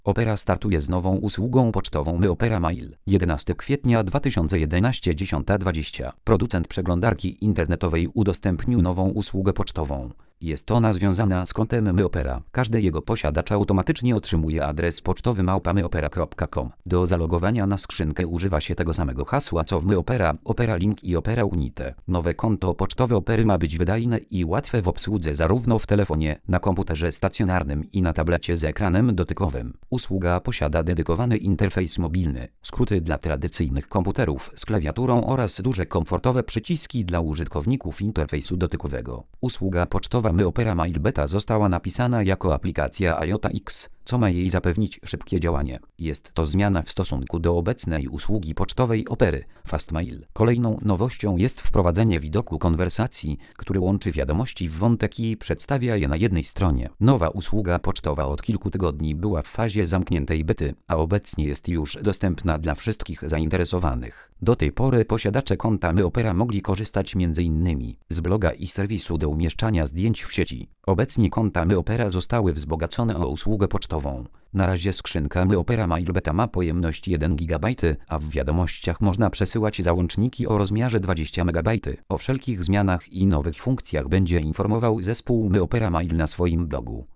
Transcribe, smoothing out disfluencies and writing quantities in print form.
Opera startuje z nową usługą pocztową My Opera Mail. 11 kwietnia 2011 10:20. Producent przeglądarki internetowej udostępnił nową usługę pocztową. Jest ona związana z kontem My Opera. Każdy jego posiadacz automatycznie otrzymuje adres pocztowy @myopera.com. Do zalogowania na skrzynkę używa się tego samego hasła co w My Opera, Opera Link i Opera Unite. Nowe konto pocztowe Opery ma być wydajne i łatwe w obsłudze zarówno w telefonie, na komputerze stacjonarnym i na tablecie z ekranem dotykowym. Usługa posiada dedykowany interfejs mobilny, skróty dla tradycyjnych komputerów z klawiaturą oraz duże komfortowe przyciski dla użytkowników interfejsu dotykowego. Usługa pocztowa My Opera Mail Beta została napisana jako aplikacja IOTA X, co ma jej zapewnić szybkie działanie. Jest to zmiana w stosunku do obecnej usługi pocztowej Opery Fastmail. Kolejną nowością jest wprowadzenie widoku konwersacji, który łączy wiadomości w wątek i przedstawia je na jednej stronie. Nowa usługa pocztowa od kilku tygodni była w fazie zamkniętej bety, a obecnie jest już dostępna dla wszystkich zainteresowanych. Do tej pory posiadacze konta My Opera mogli korzystać m.in. z bloga i serwisu do umieszczania zdjęć w sieci. Obecnie konta My Opera zostały wzbogacone o usługę pocztową. Na razie skrzynka My Opera Mail Beta ma pojemność 1 GB, a w wiadomościach można przesyłać załączniki o rozmiarze 20 MB. O wszelkich zmianach i nowych funkcjach będzie informował zespół My Opera Mail na swoim blogu.